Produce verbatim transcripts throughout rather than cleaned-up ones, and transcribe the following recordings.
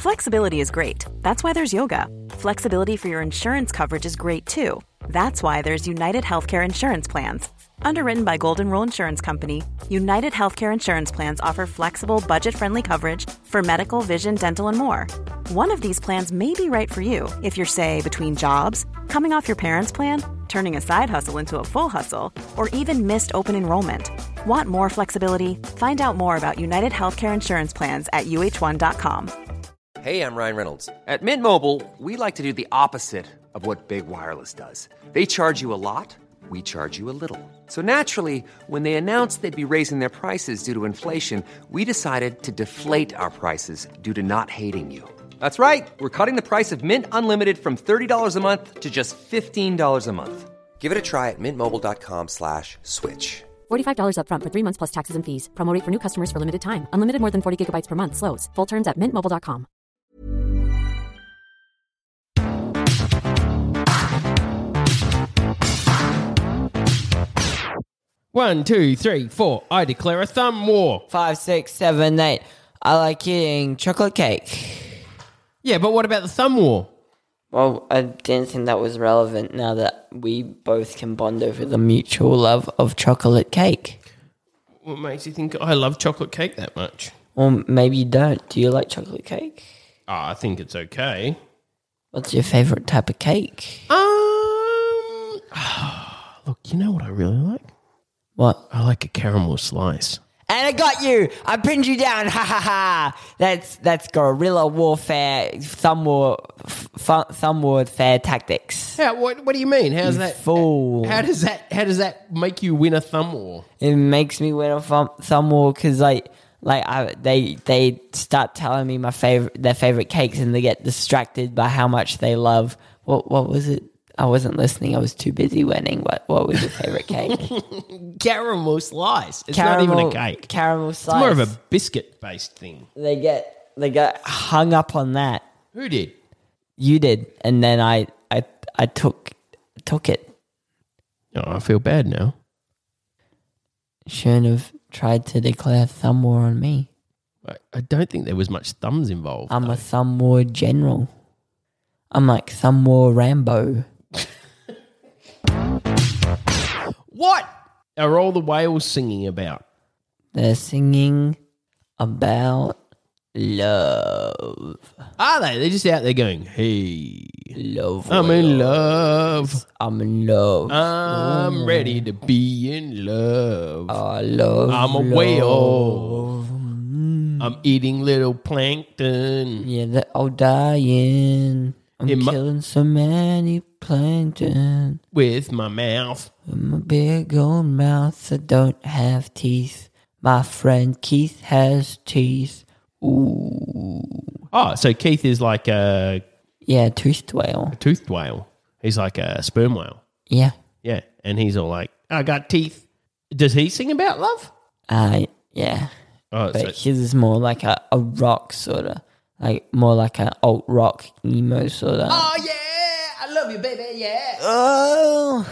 Flexibility is great. That's why there's yoga. Flexibility for your insurance coverage is great too. That's why there's United Healthcare Insurance Plans. Underwritten by Golden Rule Insurance Company, United Healthcare Insurance Plans offer flexible, budget-friendly coverage for medical, vision, dental, and more. One of these plans may be right for you if you're, say, between jobs, coming off your parents' plan, turning a side hustle into a full hustle, or even missed open enrollment. Want more flexibility? Find out more about United Healthcare Insurance Plans at U H one dot com. Hey, I'm Ryan Reynolds. At Mint Mobile, we like to do the opposite of what Big Wireless does. They charge you a lot, we charge you a little. So naturally, when they announced they'd be raising their prices due to inflation, we decided to deflate our prices due to not hating you. That's right. We're cutting the price of Mint Unlimited from thirty dollars a month to just fifteen dollars a month. Give it a try at mintmobile.com slash switch. forty-five dollars up front for three months plus taxes and fees. Promo rate for new customers for limited time. Unlimited more than forty gigabytes per month. Slows full terms at mint mobile dot com. One, two, three, four. I declare a thumb war. Five, six, seven, eight. I like eating chocolate cake. Yeah, but what about the thumb war? Well, I didn't think that was relevant now that we both can bond over the mutual love of chocolate cake. What makes you think I love chocolate cake that much? Or maybe you don't. Do you like chocolate cake? Oh, I think it's okay. What's your favourite type of cake? Um, look, you know what I really like? What? I like a caramel slice. And I got you. I pinned you down. Ha ha ha. That's that's guerrilla warfare, thumb war, f- thumb warfare tactics. How, what What do you mean? How's You that? fool. How does that? How does that make you win a thumb war? It makes me win a thumb, thumb war because like like I they they start telling me my favorite their favorite cakes and they get distracted by how much they love. What what was it? I wasn't listening. I was too busy winning. What what was your favorite cake? Caramel slice. It's Caramel, not even a cake. Caramel slice. It's more of a biscuit based thing. They get they get hung up on that. Who did? You did, and then I I I took took it. Oh, I feel bad now. Shouldn't have tried to declare thumb war on me. I, I don't think there was much thumbs involved. I'm though. a thumb war general. I'm like thumb war Rambo. What are all the whales singing about? They're singing about love. Are they? They're just out there going, hey, Love. I'm in love. I'm in love. I'm ready to be in love. I love I'm a love. whale. I'm eating little plankton. Yeah, they're all dying. I'm In my- killing so many plankton. With my mouth. With my big old mouth, I don't have teeth. My friend Keith has teeth. Ooh. Oh, so Keith is like a, Yeah, toothed whale. a toothed whale. He's like a sperm whale. Yeah. Yeah. And he's all like, I got teeth. Does he sing about love? Uh, yeah. Oh, But so, his is more like a, a rock sort of. Like more like an alt rock emo sort of. oh, yeah. I love you, baby. Yeah. Oh.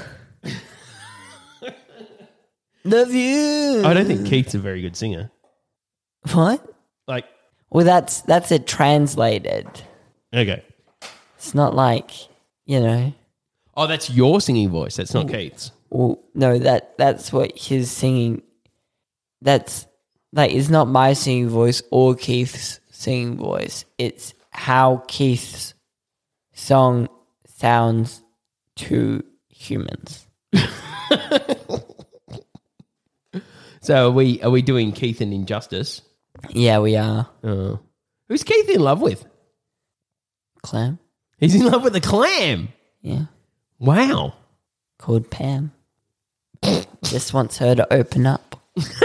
Love you. I don't think Keith's a very good singer. What? Like, Well, that's that's it translated. okay. It's not like, you know. Oh, that's your singing voice. That's not Keith's. Well, no, that that's what his singing. That's like it's not my singing voice or Keith's singing voice. It's how Keith's song sounds to humans. So are we are we doing Keith an injustice? Yeah, we are. Oh. Who's Keith in love with? Clam. He's in love with a clam. Yeah, Wow. called Pam. Just wants her to open up.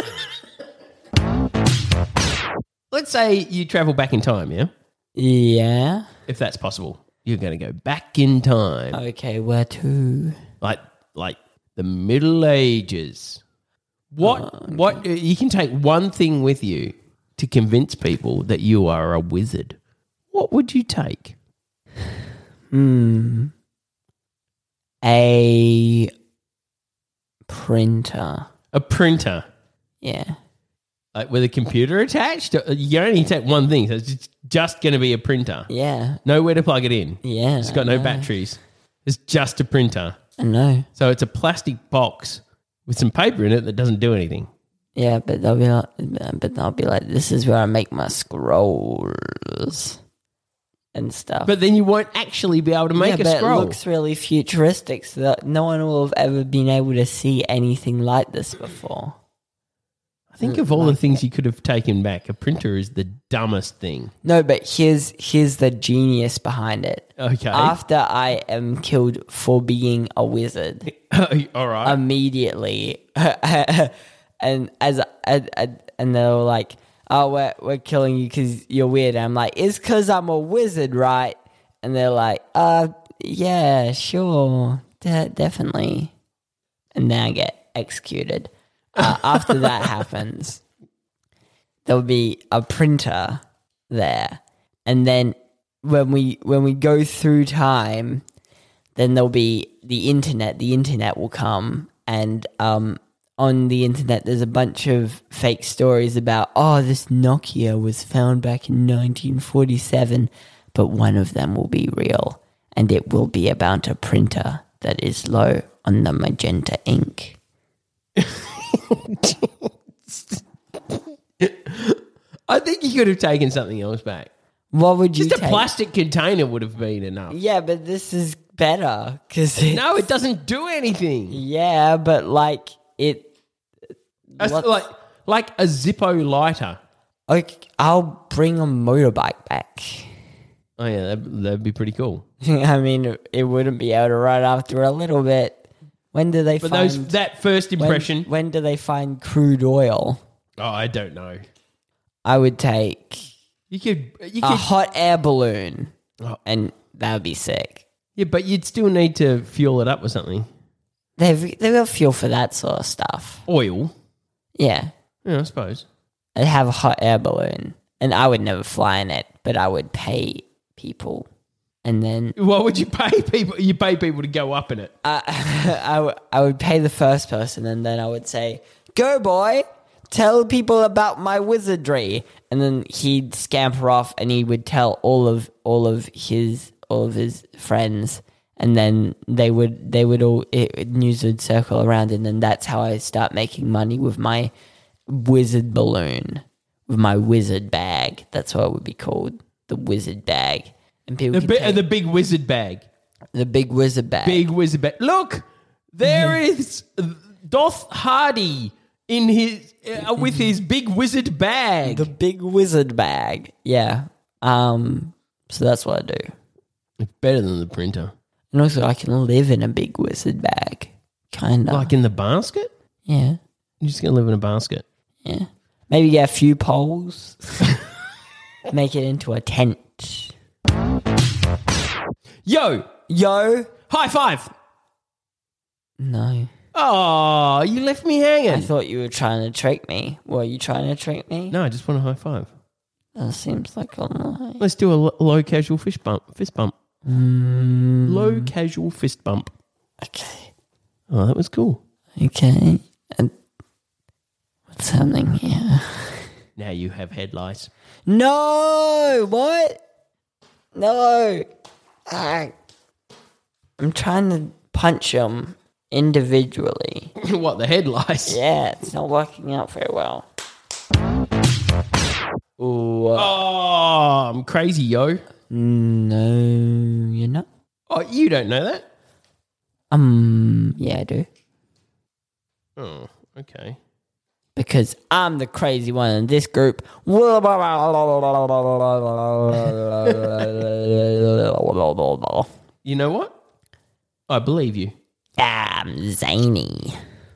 Let's say you travel back in time, yeah? Yeah. If that's possible. You're going to go back in time. Okay, where to? Like like the Middle Ages. What Oh, okay. what you can take one thing with you to convince people that you are a wizard. What would you take? Hmm. A printer. A printer. Yeah. Like with a computer attached? You can only take one thing, so it's just, just going to be a printer. Yeah. Nowhere to plug it in. Yeah. It's got no batteries. It's just a printer. I know. So it's a plastic box with some paper in it that doesn't do anything. Yeah, but they'll be like, but they'll be like, this is where I make my scrolls and stuff. But then you won't actually be able to make yeah, a but scroll. It looks really futuristic, so that no one will have ever been able to see anything like this before. I think of all the things you could have taken back, a printer is the dumbest thing. No, but here's here's the genius behind it. Okay. After I am killed for being a wizard, all right. immediately, and as and, and they were like, "Oh, we're we're killing you because you're weird." And I'm like, "It's because I'm a wizard, right?" And they're like, "Uh, yeah, sure, de- definitely." And then I get executed. Uh, after that happens, there'll be a printer there, and then when we when we go through time, then there'll be the internet. The internet will come, and um, on the internet, there's a bunch of fake stories about, oh, this Nokia was found back in nineteen forty-seven, but one of them will be real, and it will be about a printer that is low on the magenta ink. I think you could have taken something else back. What would you Just a take? plastic container would have been enough. Yeah, but this is better because No, it doesn't do anything. Yeah, but like it. That's what's- like like a Zippo lighter. Okay, I'll bring a motorbike back. Oh yeah, that'd, that'd be pretty cool. I mean, it wouldn't be able to run after a little bit. When do they But find those that first when- impression. When, do they find crude oil? Oh, I don't know. I would take You could you a could hot air balloon, Oh. and that would be sick. yeah, but you'd still need to fuel it up with something. They've they've got fuel for that sort of stuff. Oil. Yeah. Yeah, I suppose. I'd have a hot air balloon, and I would never fly in it, but I would pay people, and then What would you pay people? You pay people to go up in it. I, I, w- I would pay the first person, and then I would say, "Go, boy, tell people about my wizardry," and then he'd scamper off, and he would tell all of all of his all of his friends, and then they would they would all it, news would circle around, and then that's how I start making money with my wizard balloon, with my wizard bag. That's what it would be called, the wizard bag. And people The, can bi- take the big wizard bag. the big wizard bag. Big wizard bag. Look, there is Doth Hardy in his uh, with his big wizard bag. The big wizard bag. Yeah. Um. So that's what I do. It's better than the printer. And also, I can live in a big wizard bag. Kind of. Like in the basket? yeah. You're just gonna live in a basket. Yeah. Maybe get a few poles. Make it into a tent. Yo, Yo. high five. No. Oh, you left me hanging. I thought you were trying to trick me. Were you trying to trick me? No, I just want a high five. That seems like a lie. Let's do a lo- low casual fish bump, fist bump. Mm, Low casual fist bump. okay. Oh, that was cool. Okay. And what's happening here? Now you have headlights. No! What? No! I, I'm trying to punch them individually. What, the headlights? Yeah, it's not working out very well. Ooh. uh, Oh, I'm crazy, yo. No, you're not? Oh, you don't know that? Um, yeah, I do. Oh, okay. Because I'm the crazy one in this group. You know what? I believe you. I'm zany.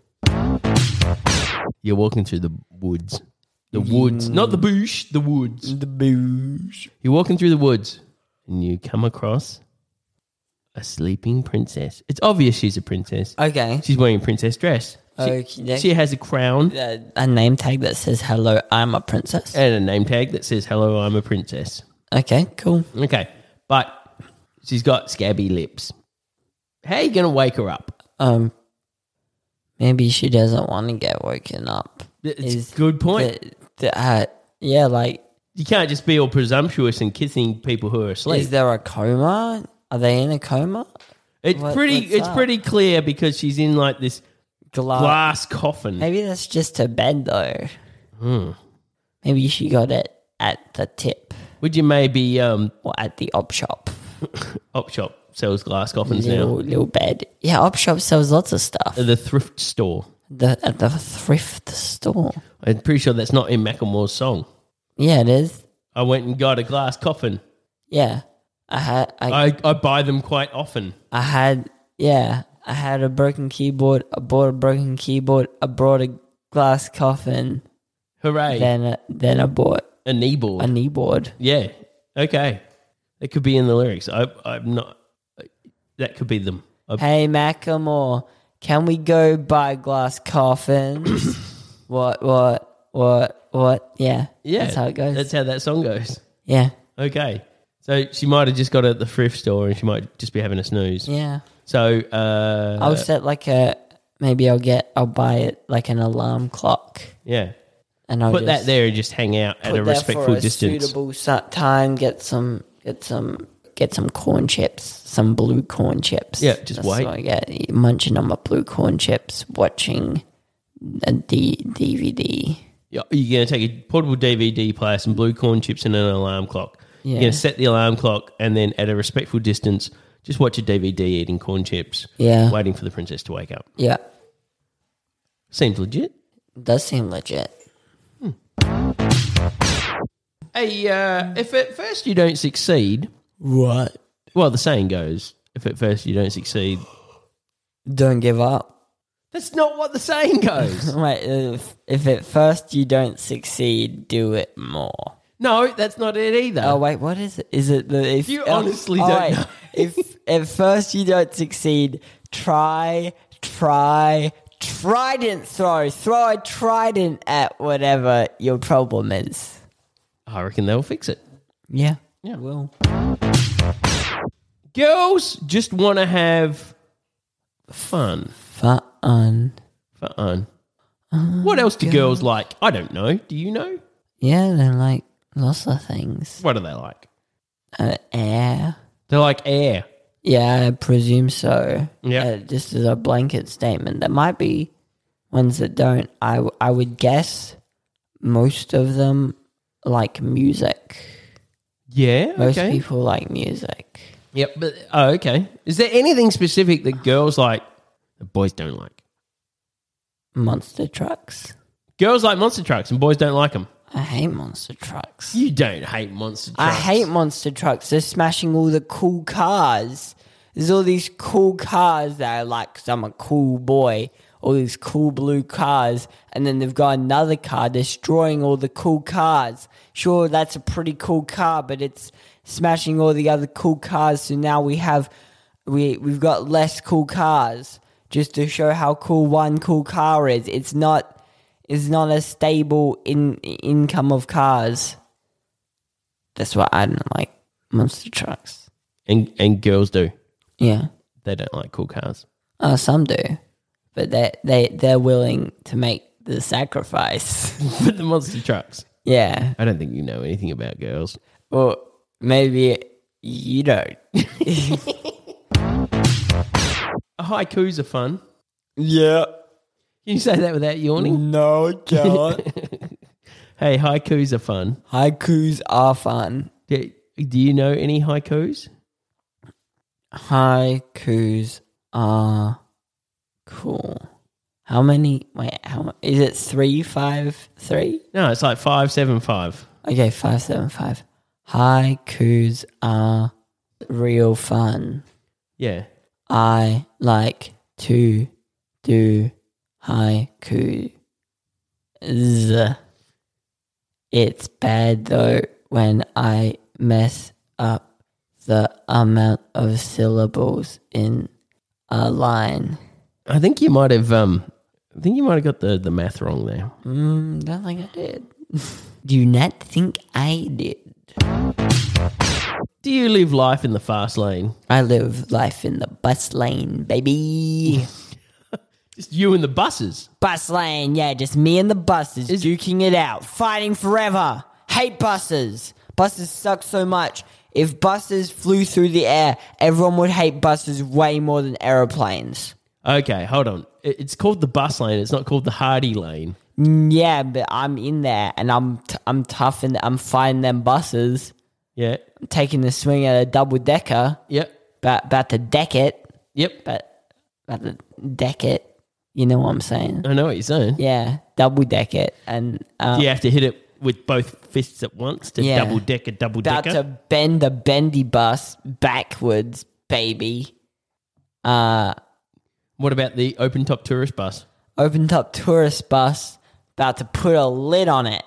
You're walking through the woods. The woods. Not the bush, the woods. The bush. You're walking through the woods and you come across a sleeping princess. It's obvious she's a princess. Okay. She's wearing a princess dress. She, Okay. she has a crown Uh, a name tag that says, hello, I'm a princess. and a name tag that says, hello, I'm a princess. Okay, cool. Okay. But she's got scabby lips. How are you going to wake her up? Um, maybe she doesn't want to get woken up. It's Is a good point. The, The, uh, yeah, like, You can't just be all presumptuous and kissing people who are asleep. is there a coma? Are they in a coma? It's What- pretty. what's It's up? pretty clear because she's in like this Gla- glass coffin. Maybe that's just her bed, though. Hmm. Maybe she got it at the tip Would you maybe um, or at the op shop. op shop sells glass coffins Little, now? little bed. Yeah, op shop sells lots of stuff. At the thrift store. The, at the thrift store. I'm pretty sure that's not in Macklemore's song. Yeah, it is. I went and got a glass coffin. Yeah. I had, I, I, I buy them quite often. I had, yeah, I had a broken keyboard. I bought a broken keyboard. I brought a glass coffin. Hooray. Then, uh, then I bought a kneeboard. a kneeboard. Yeah. Okay. That could be in the lyrics. I, I'm not. That could be them. I, Hey, Macklemore, can we go buy glass coffins? what, what, what, what? Yeah. yeah. That's how it goes. That's how that song goes. yeah. Okay. So she might have just got it at the thrift store and she might just be having a snooze. Yeah. So uh, I'll set like a, maybe I'll get, I'll buy it like an alarm clock. yeah. And I'll Put that just there and just hang out at put a that respectful for a distance. suitable su- time, get some, get some, get some corn chips, some blue corn chips. Yeah, just That's wait. what I get, munching on my blue corn chips, watching a D- DVD. Yeah, you're going to take a portable D V D player, some blue corn chips, and an alarm clock. Yeah. You're going to set the alarm clock, and then at a respectful distance, just watch a D V D eating corn chips, Yeah. waiting for the princess to wake up. Yeah. Seems legit. Does seem legit. Hey, uh, if at first you don't succeed, What? well, the saying goes, if at first you don't succeed, Don't give up. that's not what the saying goes. Wait, if, if at first you don't succeed, do it more. No, that's not it either. Oh wait, what is it? Is it the if You oh, honestly oh, don't wait. know. If at first you don't succeed, try, try, trident throw, throw a trident at whatever your problem is. I reckon they'll fix it. Yeah, Yeah. will. Girls just want to have fun. Fun. Fun. What else do girls like? I don't know. Do you know? Yeah, they like lots of things. What do they like? Uh, air. They like air. Yeah, I presume so. Yeah. Uh, just as a blanket statement. There might be ones that don't. I, w- I would guess most of them like music. Yeah. Most okay. people like music. Yep. But oh, okay. Is there anything specific that girls like that boys don't like? Monster trucks. Girls like monster trucks and boys don't like them. I hate monster trucks. You don't hate monster I trucks. hate monster trucks. They're smashing all the cool cars. There's all these cool cars that I like because I'm a cool boy. All these cool blue cars. And then they've got another car destroying all the cool cars. Sure, that's a pretty cool car, but it's smashing all the other cool cars. So now we have, we, we've got less cool cars just to show how cool one cool car is. It's not... is not a stable in income of cars. That's why I don't like monster trucks. And and girls do. Yeah. They don't like cool cars. Oh, some do. But they they they're willing to make the sacrifice. But the monster trucks. Yeah. I don't think you know anything about girls. Well, maybe you don't. Haikus are fun. Yeah. Can you say that without yawning? No, I can't. Hey, haikus are fun. Haikus are fun. Do, do you know any haikus? Haikus are cool. How many? Wait, how mu- is it? Three, five, three? No, it's like five, seven, five. Okay, five, seven, five. Haikus are real fun. Yeah. I like to do haiku. It's bad though when I mess up the amount of syllables in a line. I think you might have um I think you might have got the, the math wrong there. Mm, don't think I did. Do you not think I did? Do you live life in the fast lane? I live life in the bus lane, baby. Just you and the buses. Bus lane, yeah, just me and the buses Is- duking it out, fighting forever. Hate buses. Buses suck so much. If buses flew through the air, everyone would hate buses way more than aeroplanes. Okay, hold on. It- It's called the bus lane. It's not called the Hardy lane. Mm, Yeah, but I'm in there and I'm t- I'm tough and I'm fighting them buses. Yeah. I'm taking the swing at a double decker, Yep. about about to deck it, Yep. but about to deck it. You know what I'm saying? I know what you're saying. Yeah, double deck it and um, Do you have to hit it with both fists at once to Yeah. double deck a double about decker? to bend the bendy bus backwards, baby. Uh, What about the open top tourist bus? open top tourist bus, about to put a lid on it.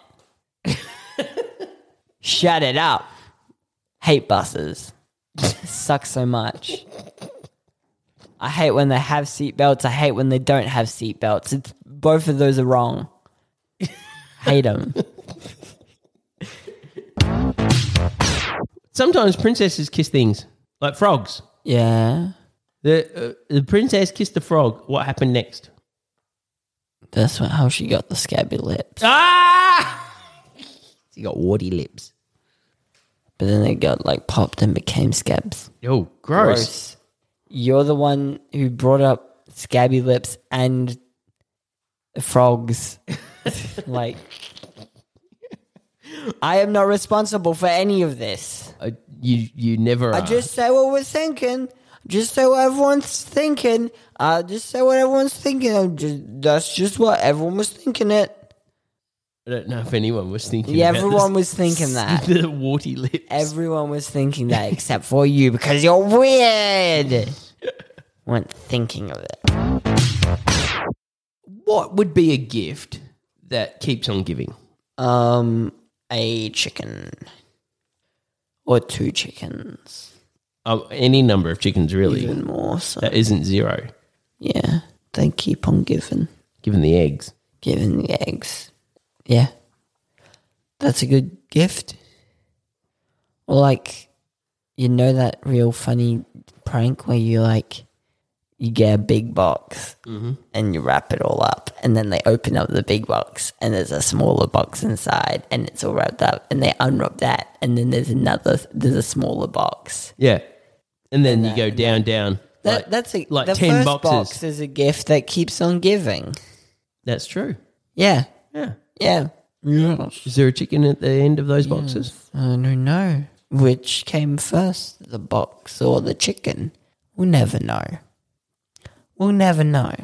Shut it up. Hate buses. Sucks so much. I hate when they have seatbelts. I hate when they don't have seatbelts. It's both of those are wrong. Hate them. Sometimes princesses kiss things like frogs. Yeah, The uh, the princess kissed the frog. What happened next? that's what, how she got the scabby lips. Ah! She got warty lips. But then they got like popped and became scabs. Oh, gross. You're the one who brought up scabby lips and frogs. Like, I am not responsible for any of this. Uh, you you never. I are. just say what we're thinking. Just say what everyone's thinking. Uh, just say what everyone's thinking. I'm just, that's just what everyone was thinking it. I don't know if anyone was thinking. Yeah, about everyone this- was thinking that. The warty lips. Everyone was thinking that except for you because you're weird. Weren't thinking of it. What would be a gift that keeps on giving? Um, a chicken or two chickens, Oh, any number of chickens, really. even more so. That isn't zero. Yeah, they keep on giving, Given the eggs. giving the eggs. Yeah, that's a good gift. Or like, you know that real funny prank where you like, you get a big box and you wrap it all up and then they open up the big box and there's a smaller box inside and it's all wrapped up and they unwrap that and then there's another, there's a smaller box. Yeah. And then And you that- go and down, down. That, like, that's a, like the ten first boxes. box is a gift that keeps on giving. That's true. Yeah, Yeah. yeah. Yes. Is there a chicken at the end of those boxes? I don't know. Which came first, the box or the chicken? We'll never know. We'll never know.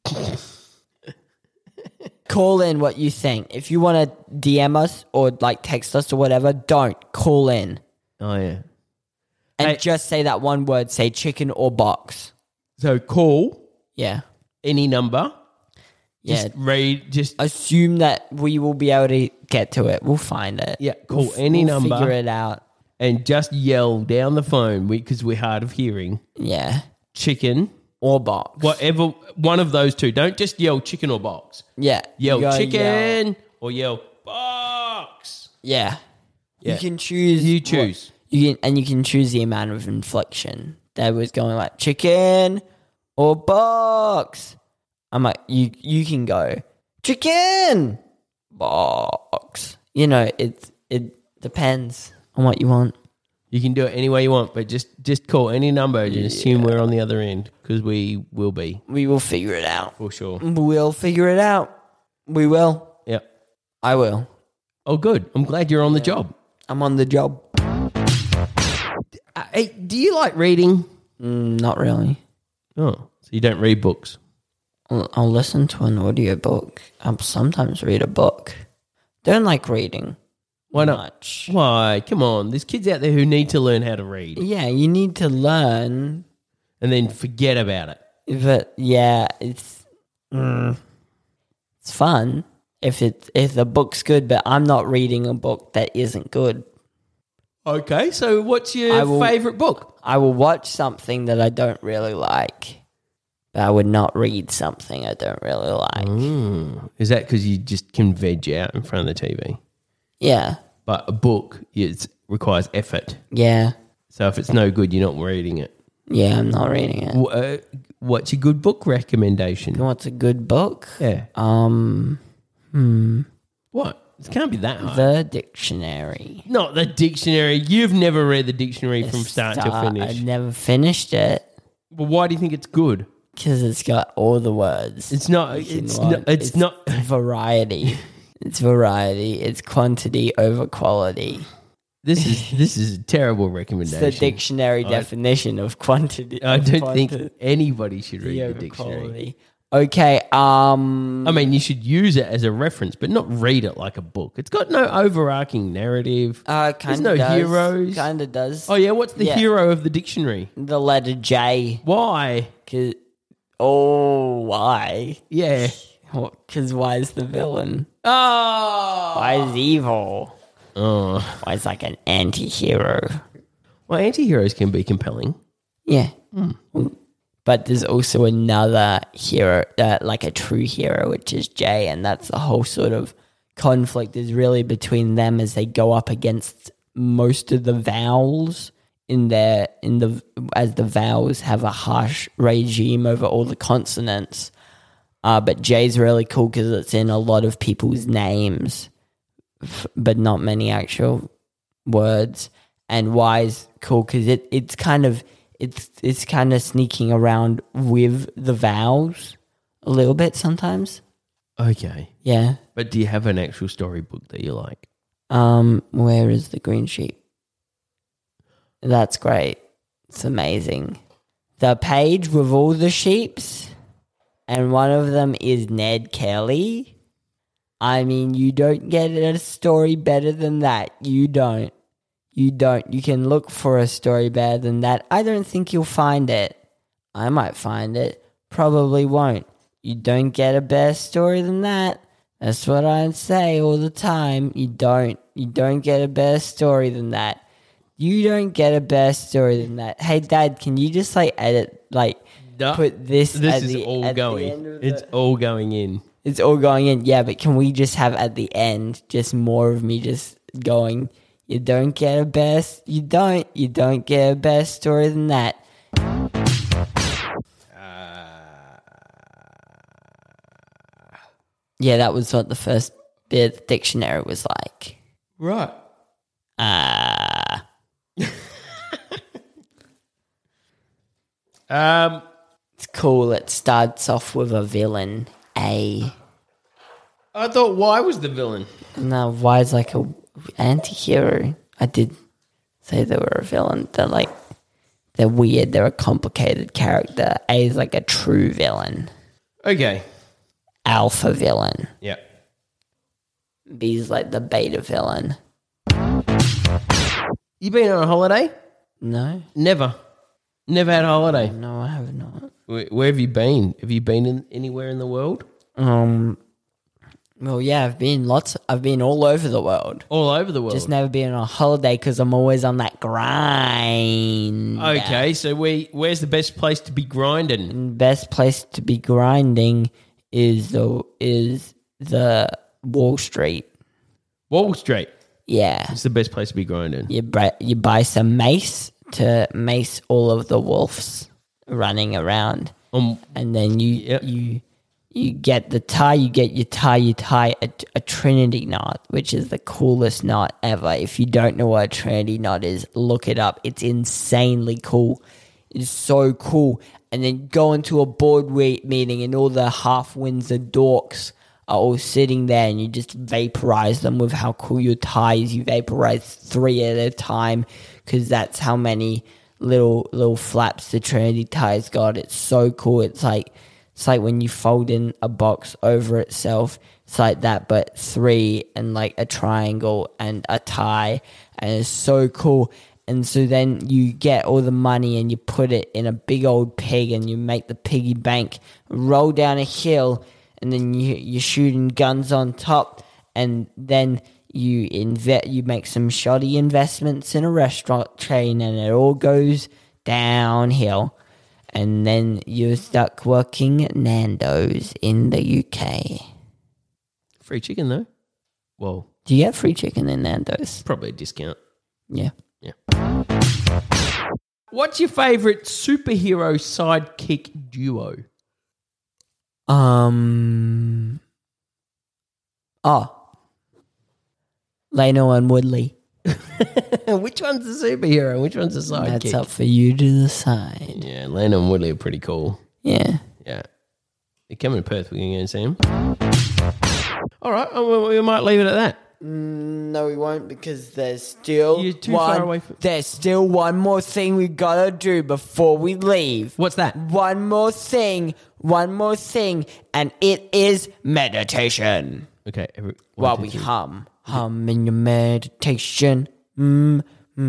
Call in what you think. If you want to D M us or like text us or whatever, don't. Call in. Oh, yeah. And Hey. just say that one word. Say chicken or box. So call Yeah. any number. Yeah. Just read, just Assume that we will be able to get to it. We'll find it. Yeah, call We'll f- any we'll number. Figure it out. and just yell down the phone because we're hard of hearing. Yeah. Chicken, Or box. whatever, one of those two. Don't just yell chicken or box. Yeah. Yell You gotta chicken yell. or yell box. Yeah. Yeah. You can choose. You what- choose. you can, and you can choose the amount of inflection. That was going like chicken or box. I'm like, you you can go chicken box. You know, it it depends on what you want. You can do it any way you want, but just, just call any number and assume we're on the other end because we will be We will figure it out. for sure. We'll figure it out. We will. Yeah. I will. Oh, good. I'm glad you're on the job. I'm on the job. Uh, hey, do you like reading? Mm, not really. Oh, so you don't read books? I'll, I'll listen to an audiobook. I'll sometimes read a book. Don't like reading. Why not? Much. Why? Come on. There's kids out there who need to learn how to read Yeah, you need to learn, and then forget about it. but yeah, it's mm, it's fun if it if the book's good. But I'm not reading a book that isn't good. Okay, so what's I your will- favourite book? I will watch something that I don't really like, but I would not read something I don't really like. Mm. Is that because you just can veg out in front of the T V? Yeah, But a book it requires effort. yeah, So if it's no good, you're not reading it. yeah. I'm not reading it. W- Uh, what's your good book recommendation? What's a good book? Yeah. Um, hmm. What? It can't be that hard. The Dictionary. Not the dictionary. You've never read the dictionary from start to Start- finish. I never finished it Well, why do you think it's good? because it's got all the words. It's not. you can It's want. not. It's, not. variety. It's variety. It's quantity over quality. This is this is a terrible It's recommendation. the dictionary I- definition of quantity. I of don't think quanti- anybody should read the over dictionary. quality. Okay. Um. I mean, you should use it as a reference, but not read it like a book. It's got no overarching narrative. Uh, There's kind no of does. heroes. Kind of does. Oh yeah, what's the Yeah. hero of the dictionary? The letter J. Why? 'Cause- oh, why? Yeah. Because why is the villain? Oh. Why is evil? Oh. Why is like an anti-hero? Well, anti-heroes can be compelling. Yeah. But there's also another hero, uh, like a true hero, which is Jay, and that's the whole sort of conflict is really between them as they go up against most of the vowels in their in the as the vowels have a harsh regime over all the consonants. Uh, but Jay's really cool because it's in a lot of people's names, f- but not many actual words. And Y's cool because it it's kind of it's it's kind of sneaking around with the vowels a little bit sometimes. Okay. Yeah. But do you have an actual storybook that you like? Um, where is the green sheep? That's great. It's amazing. The page with all the sheeps, and one of them is Ned Kelly. I mean, you don't get a story better than that. You don't. You don't. You can look for a story better than that. I don't think you'll find it. I might find it. Probably won't. You don't get a better story than that. That's what I say all the time. You don't. You don't get a better story than that. You don't get a better story than that. Hey, Dad, can you just like edit, like No, put this? This at is the, all at the going. end of It's the- all going in. it's all going in. Yeah, but can we just have at the end just more of me just going? You don't get a best. You don't. You don't get a better story than that. Yeah, that was what the first bit of the dictionary was like. Right. Ah. Um. It's cool. It starts off with a villain, A. I thought Y was the villain. No, why is like a anti-hero? I did say they were a villain. They're like, they're weird. They're a complicated character. A is like a true villain. Okay. Alpha villain. Yeah. B is like the beta villain. You been on a holiday? No? Never. Never had a holiday. No, I have not. Where, where have you been? Have you been in, anywhere in the world? Um, well, yeah, I've been lots. I've been all over the world. All over the world. Just never been on a holiday because I'm always on that grind. Okay, so we, where's the best place to be grinding? And best place to be grinding is the is the Wall Street. Wall Street. Yeah, It's the best place to be grinding. you buy, you buy some mace to mace all of the wolves running around, Um, and then you Yep. you you get the tie. You get your tie. You tie a, a Trinity knot, which is the coolest knot ever. If you don't know what a Trinity knot is, look it up. It's insanely cool. It's so cool. And then go into a board we- meeting, and all the half Windsor dorks are all sitting there, and you just vaporize them with how cool your tie is. You vaporize three at a time because that's how many little little flaps the Trinity tie's got. It's so cool. It's like it's like when you fold in a box over itself. It's like that, but three and like a triangle and a tie, and it's so cool. And so then you get all the money and you put it in a big old pig, and you make the piggy bank roll down a hill, and then you, you're shooting guns on top, and then you inve- you make some shoddy investments in a restaurant chain, and it all goes downhill. And then you're stuck working at Nando's in the U K. free chicken, though. Well, Do you get free chicken in Nando's? probably a discount. Yeah. Yeah. What's your favourite superhero sidekick duo? Um. Oh. Leno and Woodley. Which one's the superhero? Which one's the sidekick? That's up for you to decide. Yeah, Leno and Woodley are pretty cool. Yeah. Yeah. They're coming to Perth. We're going to go and see them. All right. Well, we might leave it at that. No, we won't because there's still You're too one, far away from- There's still one more thing we gotta do before we leave. What's that? One more thing. One more thing, and it is meditation. Okay. Every, one, While two, we three. hum, hum in your meditation. Mm,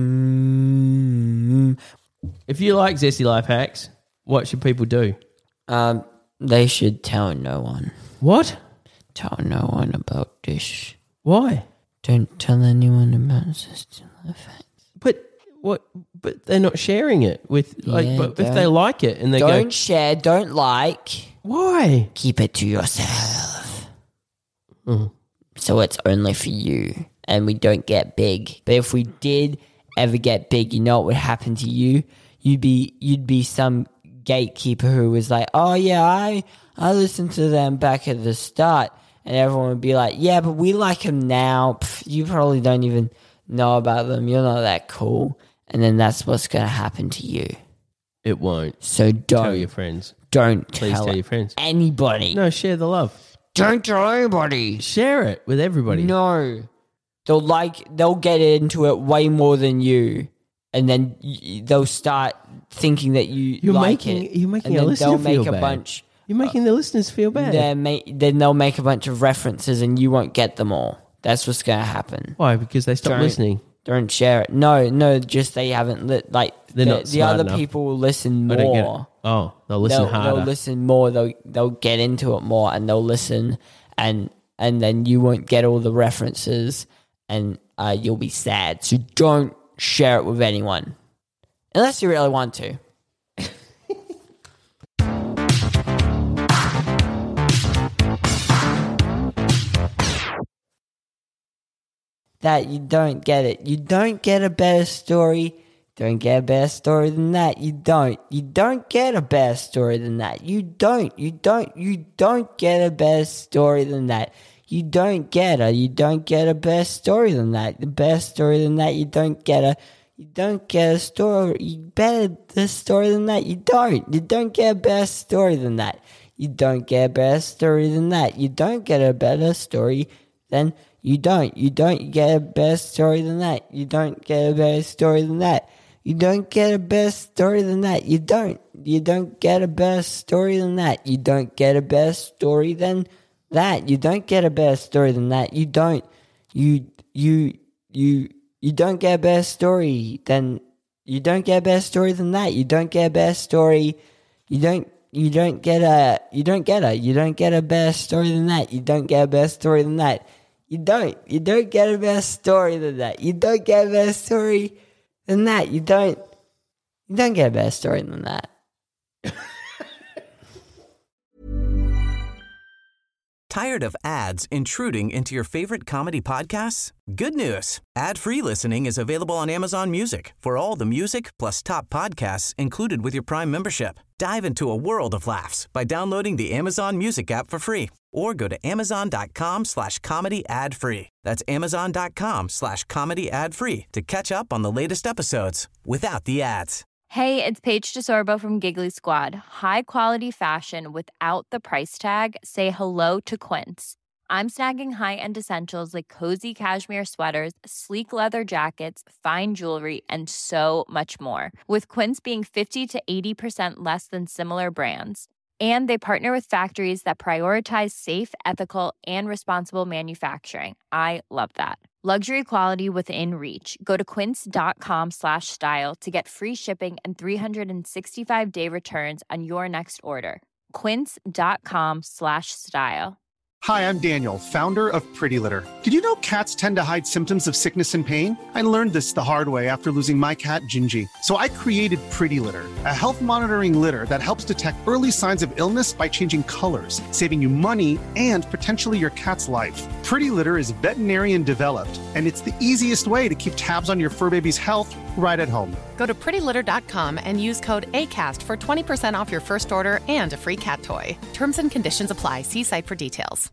mm, mm. If you like Zesty Life Hacks, what should people do? Um, they should tell no one. What? Tell no one about this. Why? Don't tell anyone about Zesty Life Hacks. But what? But they're not sharing it with like. Yeah, but if don't- they like it and they Don't go, share, don't like. why? Keep it to yourself. Mhm. So it's only for you. And we don't get big. But if we did ever get big, you know what would happen to you? You'd be you'd be some gatekeeper who was like, oh yeah, I I listened to them back at the start. And everyone would be like, yeah, but we like them now. Pff, you probably don't even know about them. You're not that cool. And then that's what's going to happen to you. It won't. So don't. Tell your friends. Don't Please tell, tell your friends. anybody. No, share the love. Don't tell anybody. Share it with everybody. No. They'll like, they'll get into it way more than you. And then y- they'll start thinking that you You're like making it. you're making and a then listener they'll feel make a bad. bunch. You're making the listeners feel bad. They're ma- then they'll make a bunch of references and you won't get them all. That's what's going to happen. Why? Because they stop Don't- listening. Don't share it. No, no, just they haven't lit. Like They're the, not the smart other enough. people will listen I don't get it. more. Oh, they'll listen they'll, harder. They'll listen more. They'll they'll get into it more, and they'll listen, and and then you won't get all the references, and uh, you'll be sad. So don't share it with anyone, unless you really want to. That you don't get it. You don't get a better story. Don't get a better story than that. You don't. You don't get a better story than that. You don't. You don't. You don't get a better story than that. You don't get a. You don't get a better story than that. The best story than that. You don't get a. You don't get a story. You better the story than that. You don't. You don't get a better story than that. You don't get a better story than that. You don't get a better story than. You don't. You don't get a better story than that. You don't get a better story than that. You don't get a better story than that. You don't. You don't get a better story than that. You don't get a better story than that. You don't get a better story than that. You don't. You you you you don't get a better story than you don't get a better story than that. You don't get a better story. You don't you don't get a you don't get a you don't get a better story than that. You don't get a better story than that. You don't. You don't get a better story than that. You don't get a better story than that. You don't. You don't get a better story than that. Tired of ads intruding into your favorite comedy podcasts? Good news. Ad-free listening is available on Amazon Music for all the music plus top podcasts included with your Prime membership. Dive into a world of laughs by downloading the Amazon Music app for free or go to amazon.com slash comedy ad free. That's amazon.com slash comedy ad free to catch up on the latest episodes without the ads. Hey, it's Paige DeSorbo from Giggly Squad. High quality fashion without the price tag. Say hello to Quince. I'm snagging high-end essentials like cozy cashmere sweaters, sleek leather jackets, fine jewelry, and so much more. With Quince being fifty to eighty percent less than similar brands. And they partner with factories that prioritize safe, ethical, and responsible manufacturing. I love that. Luxury quality within reach. Go to quince.com slash style to get free shipping and three sixty-five day returns on your next order. Quince.com slash style. Hi, I'm Daniel, founder of Pretty Litter. Did you know cats tend to hide symptoms of sickness and pain? I learned this the hard way after losing my cat, Gingy. So I created Pretty Litter, a health monitoring litter that helps detect early signs of illness by changing colors, saving you money and potentially your cat's life. Pretty Litter is veterinarian developed, and it's the easiest way to keep tabs on your fur baby's health right at home. Go to pretty litter dot com and use code ACAST for twenty percent off your first order and a free cat toy. Terms and conditions apply. See site for details.